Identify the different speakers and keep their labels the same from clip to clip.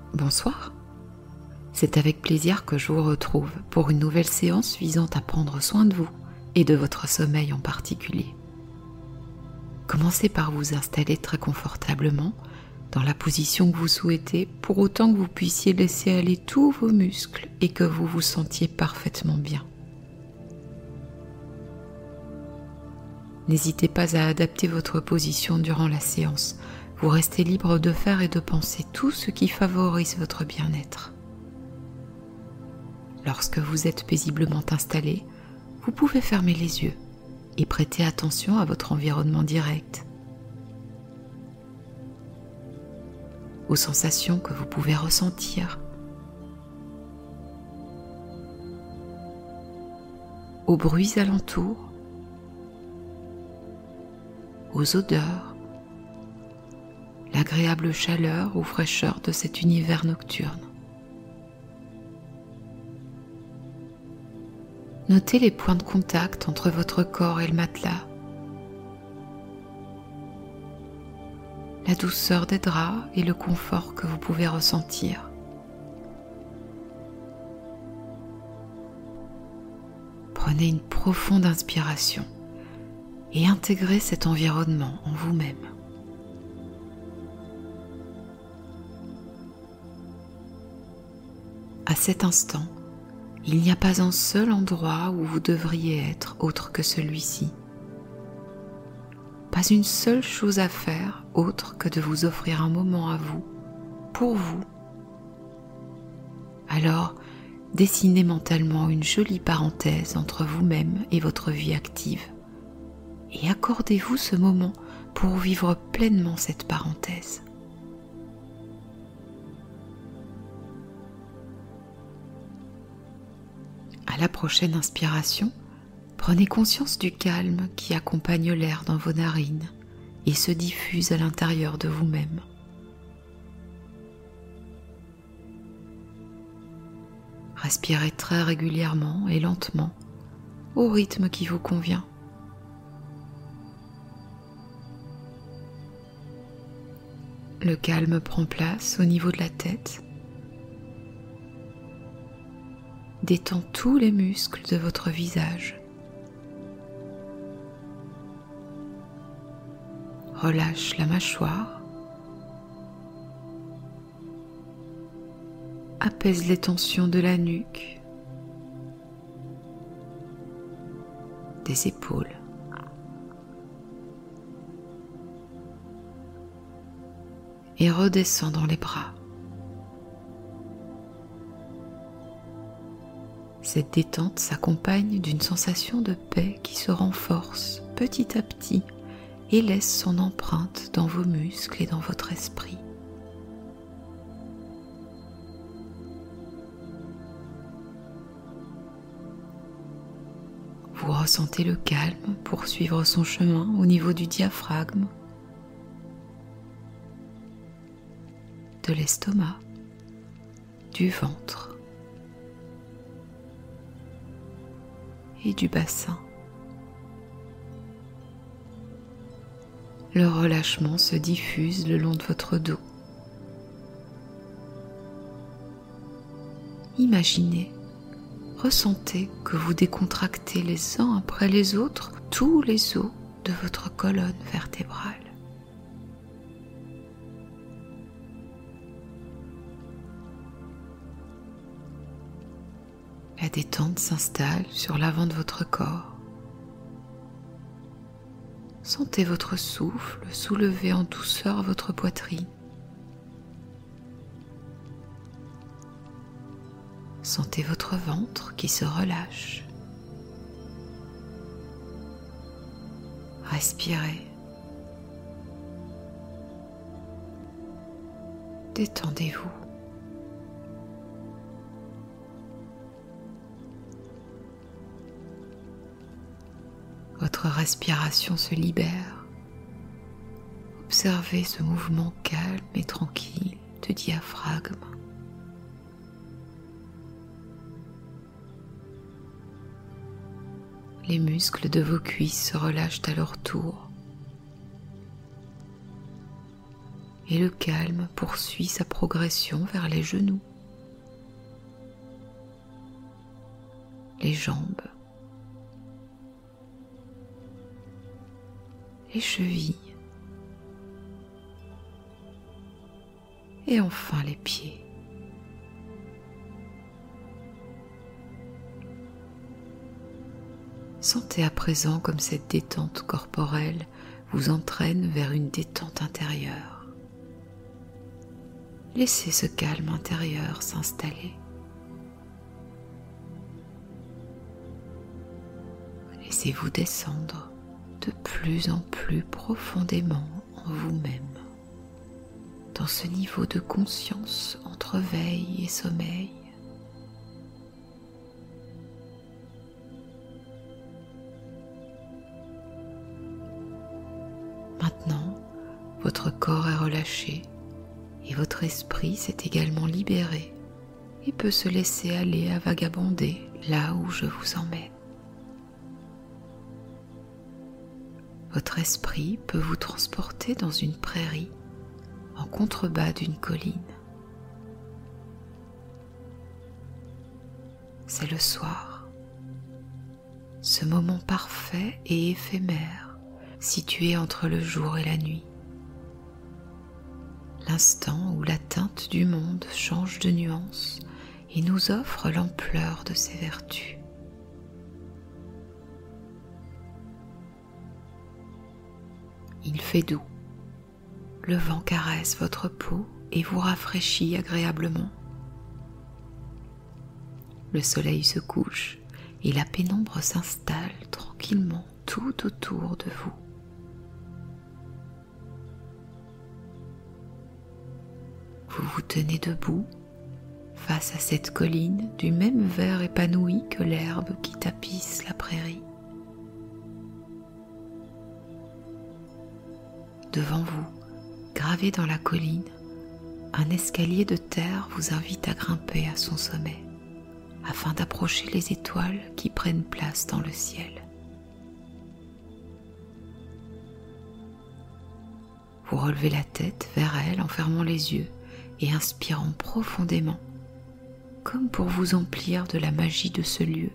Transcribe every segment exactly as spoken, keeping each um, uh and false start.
Speaker 1: Bonsoir. C'est avec plaisir que je vous retrouve pour une nouvelle séance visant à prendre soin de vous et de votre sommeil en particulier. Commencez par vous installer très confortablement dans la position que vous souhaitez, pour autant que vous puissiez laisser aller tous vos muscles et que vous vous sentiez parfaitement bien. N'hésitez pas à adapter votre position durant la séance. Vous restez libre de faire et de penser tout ce qui favorise votre bien-être. Lorsque vous êtes paisiblement installé, vous pouvez fermer les yeux et prêter attention à votre environnement direct, aux sensations que vous pouvez ressentir, aux bruits alentours, aux odeurs, l'agréable chaleur ou fraîcheur de cet univers nocturne. Notez les points de contact entre votre corps et le matelas, la douceur des draps et le confort que vous pouvez ressentir. Prenez une profonde inspiration et intégrez cet environnement en vous-même. À cet instant, il n'y a pas un seul endroit où vous devriez être autre que celui-ci. Pas une seule chose à faire autre que de vous offrir un moment à vous, pour vous. Alors, dessinez mentalement une jolie parenthèse entre vous-même et votre vie active et accordez-vous ce moment pour vivre pleinement cette parenthèse. À la prochaine inspiration, prenez conscience du calme qui accompagne l'air dans vos narines et se diffuse à l'intérieur de vous-même. Respirez très régulièrement et lentement, au rythme qui vous convient. Le calme prend place au niveau de la tête. Détend tous les muscles de votre visage. Relâche la mâchoire. Apaise les tensions de la nuque, des épaules. Et redescend dans les bras. Cette détente s'accompagne d'une sensation de paix qui se renforce petit à petit et laisse son empreinte dans vos muscles et dans votre esprit. Vous ressentez le calme poursuivre son chemin au niveau du diaphragme, de l'estomac, du ventre et du bassin. Le relâchement se diffuse le long de votre dos. Imaginez, ressentez que vous décontractez les uns après les autres tous les os de votre colonne vertébrale. La détente s'installe sur l'avant de votre corps. Sentez votre souffle soulever en douceur votre poitrine. Sentez votre ventre qui se relâche. Respirez. Détendez-vous. Votre respiration se libère. Observez ce mouvement calme et tranquille de diaphragme. Les muscles de vos cuisses se relâchent à leur tour. et le calme poursuit sa progression vers les genoux, les jambes, les chevilles et enfin les pieds. Sentez à présent comme cette détente corporelle vous entraîne vers une détente intérieure. Laissez ce calme intérieur s'installer. Laissez-vous descendre de plus en plus profondément en vous-même, dans ce niveau de conscience entre veille et sommeil. Maintenant, votre corps est relâché et votre esprit s'est également libéré et peut se laisser aller à vagabonder là où je vous emmène. Votre esprit peut vous transporter dans une prairie en contrebas d'une colline. C'est le soir, ce moment parfait et éphémère situé entre le jour et la nuit, l'instant où la teinte du monde change de nuance et nous offre l'ampleur de ses vertus. Il fait doux, le vent caresse votre peau et vous rafraîchit agréablement. Le soleil se couche et la pénombre s'installe tranquillement tout autour de vous. Vous vous tenez debout face à cette colline du même vert épanoui que l'herbe qui tapisse la prairie. Devant vous, gravé dans la colline, un escalier de terre vous invite à grimper à son sommet, afin d'approcher les étoiles qui prennent place dans le ciel. Vous relevez la tête vers elle en fermant les yeux et inspirant profondément, comme pour vous emplir de la magie de ce lieu.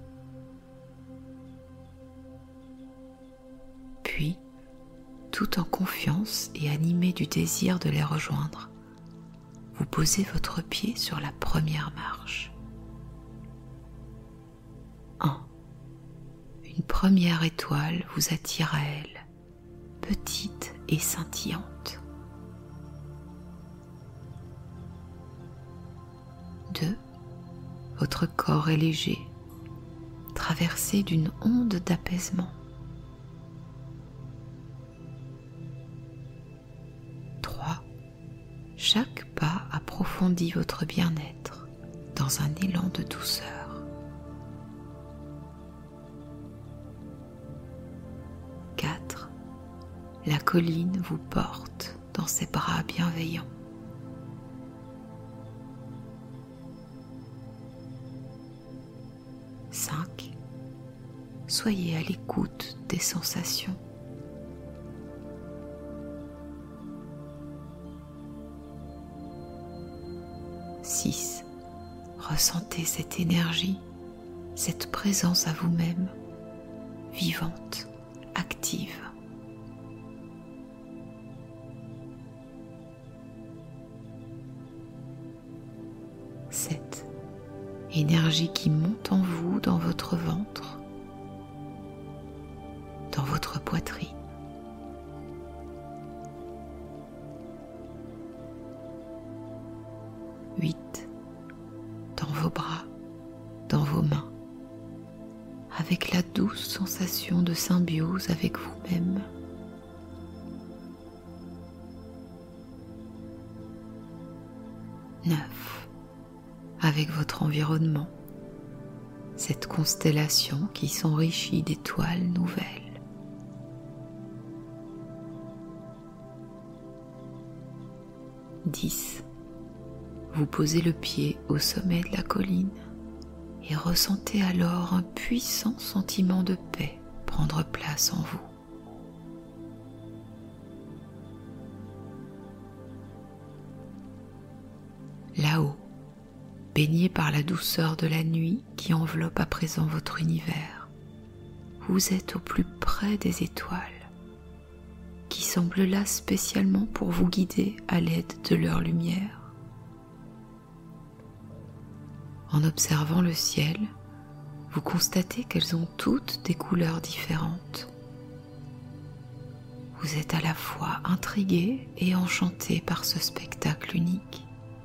Speaker 1: Puis, tout en confiance et animé du désir de les rejoindre, vous posez votre pied sur la première marche. un. Une première étoile vous attire à elle, petite et scintillante. deux. Votre corps est léger, traversé d'une onde d'apaisement. trois. Chaque pas approfondit votre bien-être dans un élan de douceur. quatre. La colline vous porte dans ses bras bienveillants. cinq. Soyez à l'écoute des sensations. six. Ressentez cette énergie, cette présence à vous-même, vivante, active. sept. Énergie qui monte en vous dans votre ventre, dans votre poitrine. huit. Dans vos bras, dans vos mains, avec la douce sensation de symbiose avec vous-même. neuf. Avec votre environnement, cette constellation qui s'enrichit d'étoiles nouvelles. dix. Vous posez le pied au sommet de la colline et ressentez alors un puissant sentiment de paix prendre place en vous. baigné par la douceur de la nuit qui enveloppe à présent votre univers. Vous êtes au plus près des étoiles, qui semblent là spécialement pour vous guider à l'aide de leur lumière. En observant le ciel, vous constatez qu'elles ont toutes des couleurs différentes. Vous êtes à la fois intrigué et enchanté par ce spectacle unique.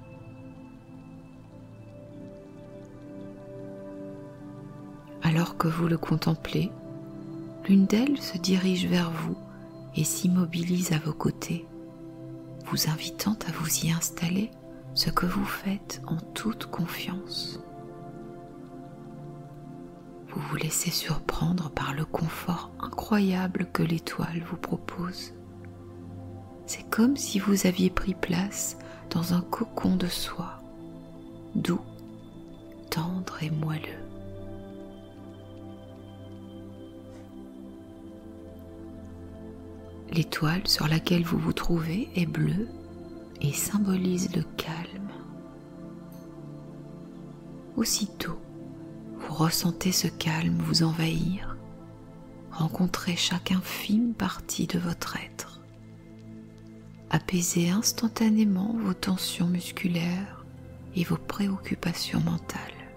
Speaker 1: Alors que vous le contemplez, l'une d'elles se dirige vers vous et s'immobilise à vos côtés, vous invitant à vous y installer, ce que vous faites en toute confiance. Vous vous laissez surprendre par le confort incroyable que l'étoile vous propose. C'est comme si vous aviez pris place dans un cocon de soie, doux, tendre et moelleux. L'étoile sur laquelle vous vous trouvez est bleue et symbolise le calme. Aussitôt, vous ressentez ce calme vous envahir, rencontrer chaque infime partie de votre être, apaiser instantanément vos tensions musculaires et vos préoccupations mentales.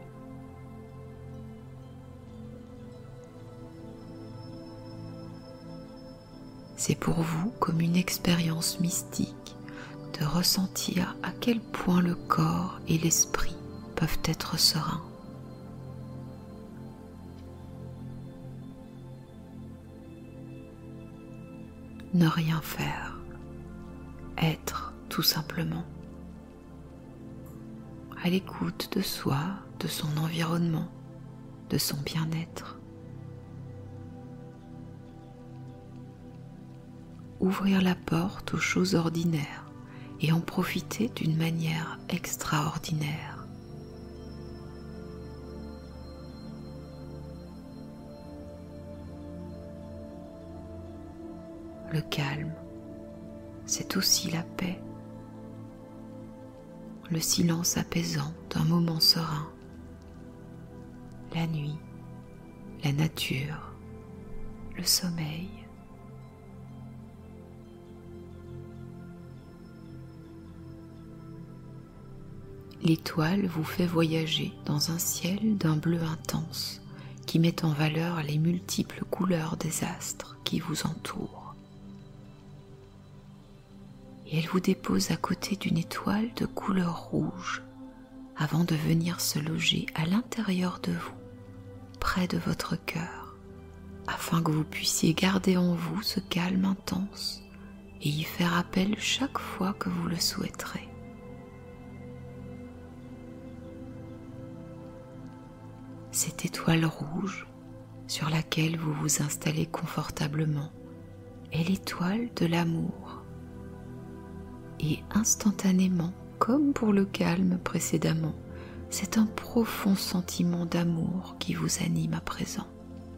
Speaker 1: C'est pour vous comme une expérience mystique de ressentir à quel point le corps et l'esprit peuvent être sereins. Ne rien faire, être tout simplement, à l'écoute de soi, de son environnement, de son bien-être. Ouvrir la porte aux choses ordinaires et en profiter d'une manière extraordinaire. Le calme, c'est aussi la paix, le silence apaisant d'un moment serein, la nuit, la nature, le sommeil. L'étoile vous fait voyager dans un ciel d'un bleu intense qui met en valeur les multiples couleurs des astres qui vous entourent. Et elle vous dépose à côté d'une étoile de couleur rouge avant de venir se loger à l'intérieur de vous, près de votre cœur, afin que vous puissiez garder en vous ce calme intense et y faire appel chaque fois que vous le souhaiterez. Cette étoile rouge sur laquelle vous vous installez confortablement est l'étoile de l'amour. Et instantanément, comme pour le calme précédemment, c'est un profond sentiment d'amour qui vous anime à présent.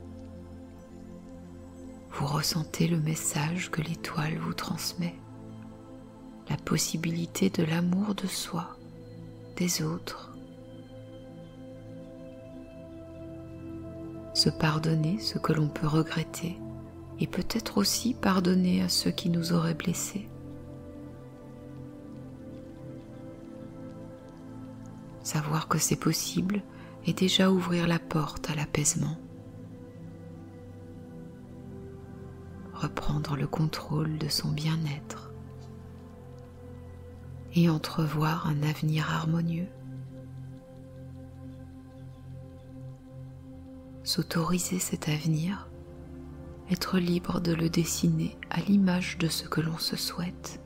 Speaker 1: Vous ressentez le message que l'étoile vous transmet, la possibilité de l'amour de soi, des autres, se pardonner ce que l'on peut regretter et peut-être aussi pardonner à ceux qui nous auraient blessés. Savoir que c'est possible et déjà ouvrir la porte à l'apaisement. Reprendre le contrôle de son bien-être et entrevoir un avenir harmonieux. S'autoriser cet avenir, être libre de le dessiner à l'image de ce que l'on se souhaite.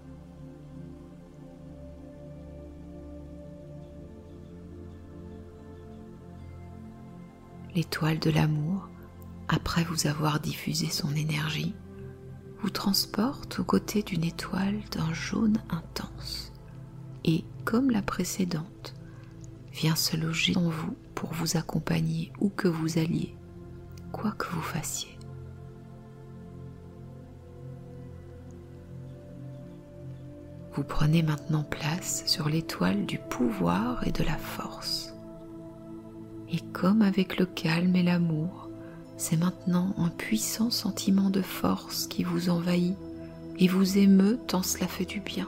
Speaker 1: L'étoile de l'amour, après vous avoir diffusé son énergie, vous transporte aux côtés d'une étoile d'un jaune intense et, comme la précédente, vient se loger en vous pour vous accompagner où que vous alliez, quoi que vous fassiez. Vous prenez maintenant place sur l'étoile du pouvoir et de la force. Et comme avec le calme et l'amour, c'est maintenant un puissant sentiment de force qui vous envahit et vous émeut tant cela fait du bien.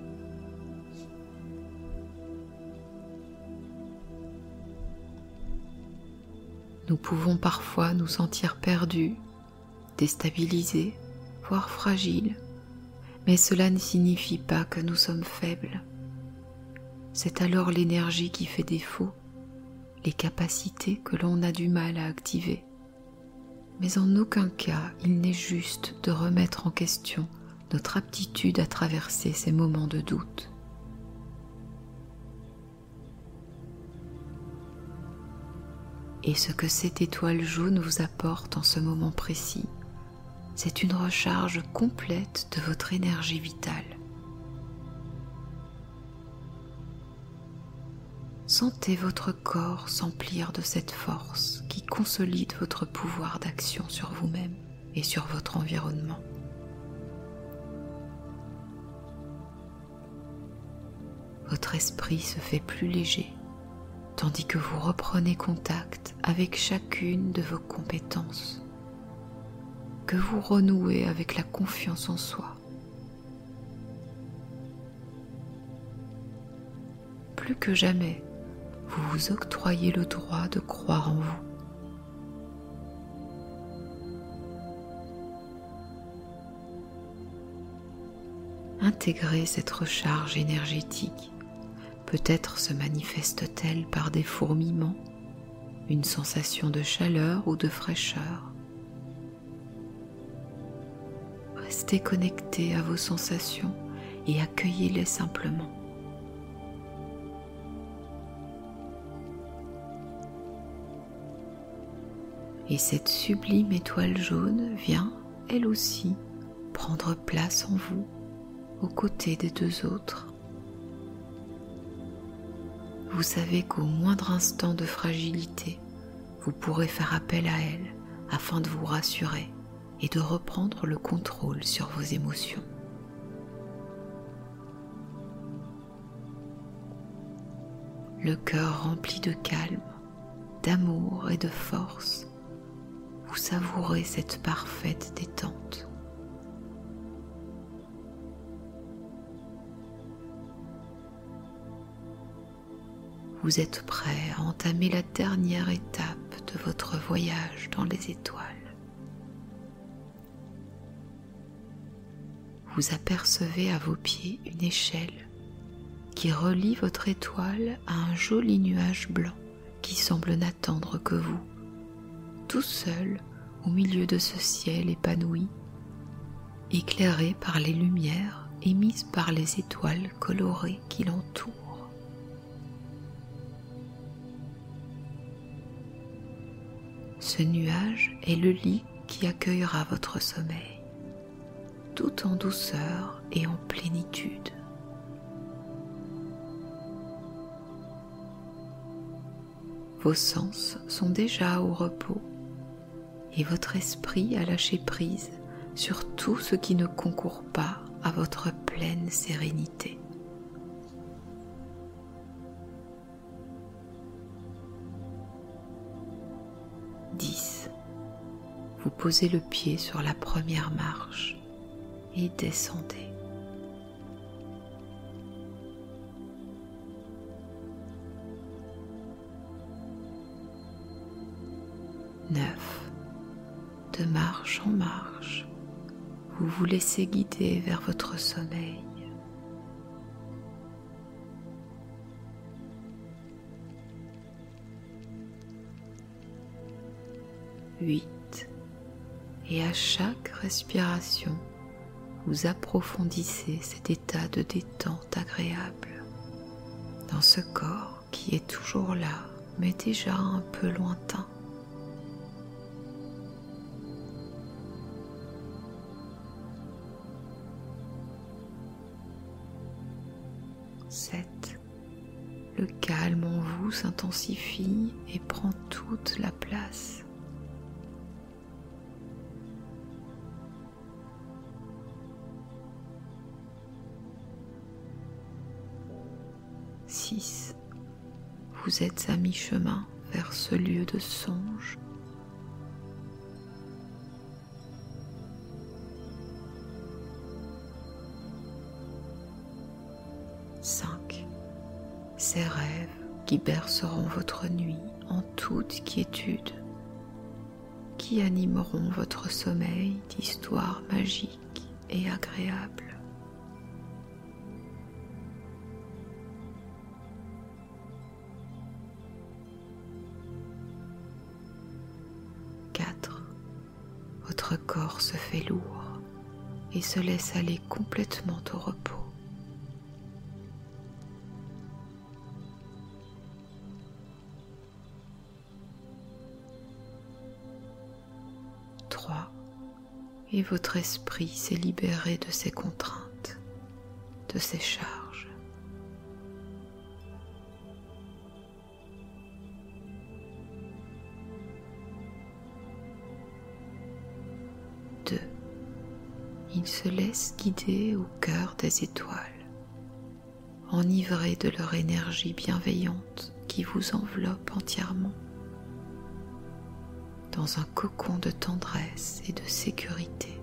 Speaker 1: Nous pouvons parfois nous sentir perdus, déstabilisés, voire fragiles, mais cela ne signifie pas que nous sommes faibles. C'est alors l'énergie qui fait défaut, les capacités que l'on a du mal à activer. Mais en aucun cas il n'est juste de remettre en question notre aptitude à traverser ces moments de doute. Et ce que cette étoile jaune vous apporte en ce moment précis, c'est une recharge complète de votre énergie vitale. Sentez votre corps s'emplir de cette force qui consolide votre pouvoir d'action sur vous-même et sur votre environnement. Votre esprit se fait plus léger, tandis que vous reprenez contact avec chacune de vos compétences, que vous renouez avec la confiance en soi. Plus que jamais, vous vous octroyez le droit de croire en vous. Intégrez cette recharge énergétique. Peut-être se manifeste-t-elle par des fourmillements, une sensation de chaleur ou de fraîcheur. Restez connecté à vos sensations et accueillez-les simplement. Et cette sublime étoile jaune vient, elle aussi, prendre place en vous, aux côtés des deux autres. Vous savez qu'au moindre instant de fragilité, vous pourrez faire appel à elle afin de vous rassurer et de reprendre le contrôle sur vos émotions. Le cœur rempli de calme, d'amour et de force, vous savourez cette parfaite détente. Vous êtes prêt à entamer la dernière étape de votre voyage dans les étoiles. Vous apercevez à vos pieds une échelle qui relie votre étoile à un joli nuage blanc qui semble n'attendre que vous, tout seul au milieu de ce ciel épanoui, éclairé par les lumières émises par les étoiles colorées qui l'entourent. Ce nuage est le lit qui accueillera votre sommeil, tout en douceur et en plénitude. Vos sens sont déjà au repos et votre esprit a lâché prise sur tout ce qui ne concourt pas à votre pleine sérénité. dix. Vous posez le pied sur la première marche et descendez. neuf. De marche en marche, vous vous laissez guider vers votre sommeil. huit. Et à chaque respiration, vous approfondissez cet état de détente agréable dans ce corps qui est toujours là, mais déjà un peu lointain. sept. Le calme en vous s'intensifie et prend toute la place. six. Vous êtes à mi-chemin vers ce lieu de songe. cinq. Ces rêves qui berceront votre nuit en toute quiétude, qui animeront votre sommeil d'histoires magiques et agréables. quatre. Votre corps se fait lourd et se laisse aller complètement au repos. trois. Et votre esprit s'est libéré de ses contraintes, de ses charges. deux. Il se laisse guider au cœur des étoiles, enivré de leur énergie bienveillante qui vous enveloppe entièrement, dans un cocon de tendresse et de sécurité.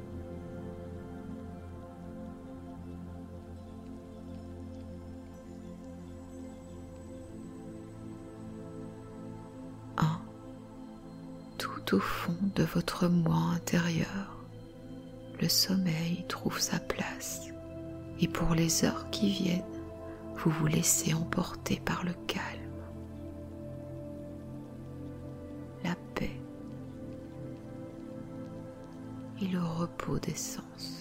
Speaker 1: un. Tout au fond de votre moi intérieur, le sommeil trouve sa place et pour les heures qui viennent, vous vous laissez emporter par le calme, la paix et le repos des sens.